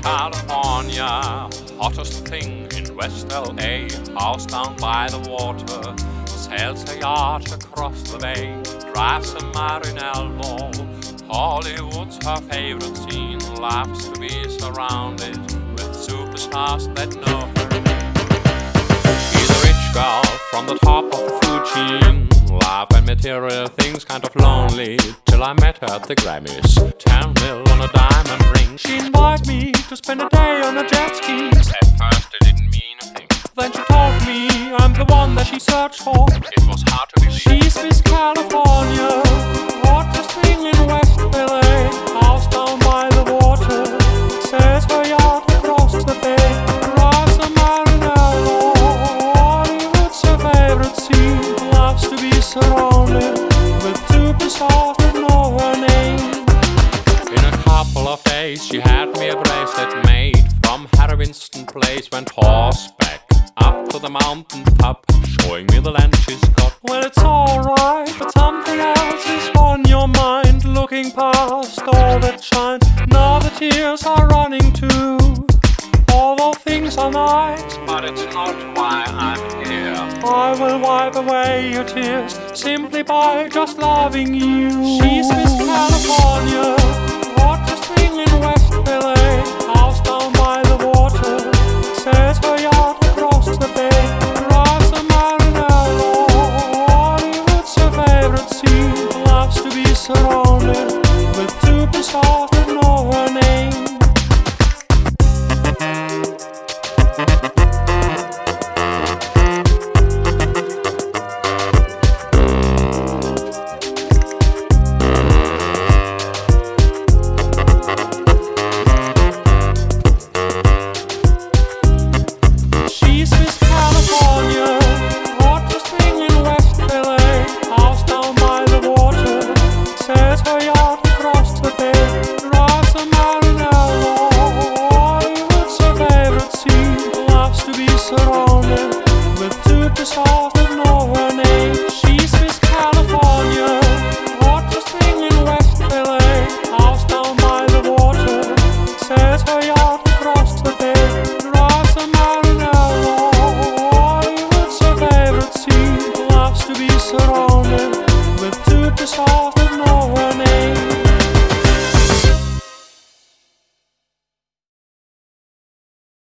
California, hottest thing in West LA. House down by the water, sails a yacht across the bay, drives a Marinello. Hollywood's her favorite scene, loves to be surrounded with superstars that know her. She's a rich girl from the top of the food chain. Love and material things, kind of lonely, till I met her at the Grammys. 10 mil on a diamond ring. She invited me to spend a day on a jet ski. At first it didn't mean a thing. Then she told me I'm the one that she searched for. It was hard to believe. She's Miss California, hottest thing in West LA. House down by the water, sails her yacht across the bay, drives a Marinello. Hollywood's her favorite scene, loves to be surrounded with superstars that know her name. In a couple of days she had me a bracelet made from Harry Winston Place. Went horseback up to the mountain top, showing me the land she's got. Well, it's alright, but something else is on your mind. Looking past all that shine, now the tears are running too. Although things are nice, but it's not why I'm here. I will wipe away your tears simply by just loving you. She's Miss California.